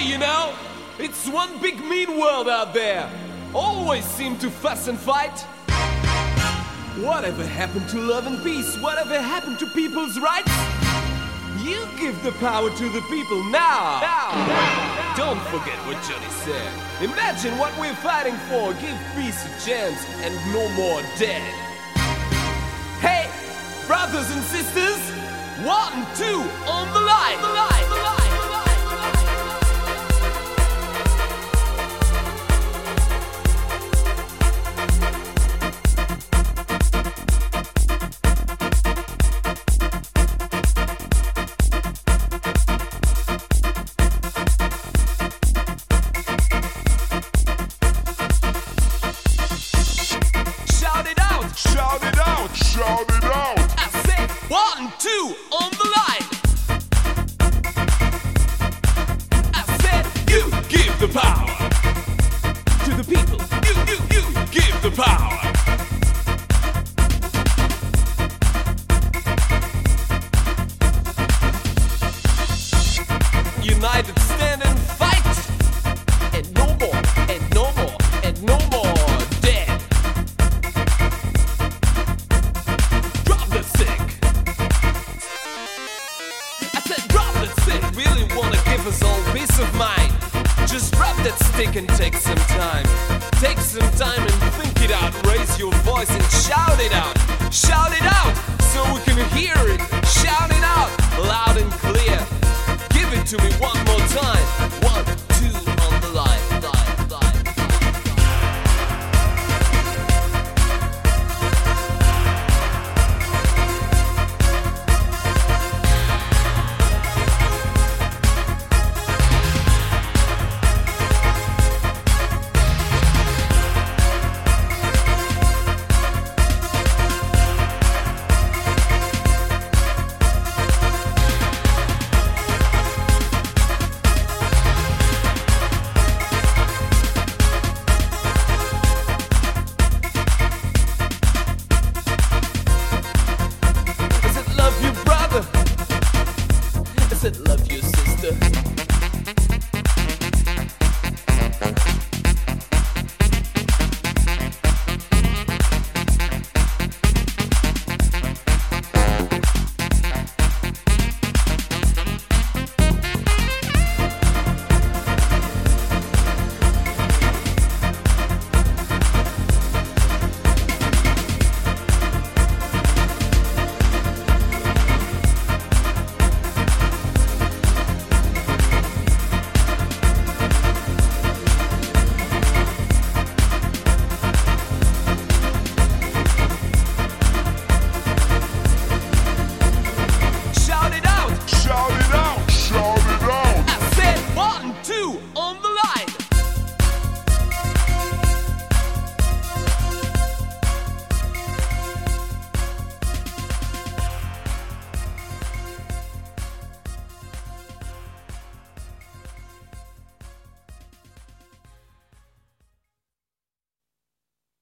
you know? It's one big mean world out there. Always seem to fuss and fight. Whatever happened to love and peace? Whatever happened to people's rights? You give the power to the people now. Don't forget what Johnny said. Imagine what we're fighting for. Give peace a chance and no more dead. Hey, brothers and sisters, 1, 2 on the line. Shout it out! I said 1, 2 on the line. I said you give the power to the people. You give the power. United stand and fight, and no more, and no more, and no more dead. Really wanna give us all peace of mind. Just drop that stick and take some time. Take some time and think it out. Raise your voice and shout it out. Shout it out so we can hear it. Shout it out loud and clear. Give it to me one more time. 1, 2 on the line. Love your sister.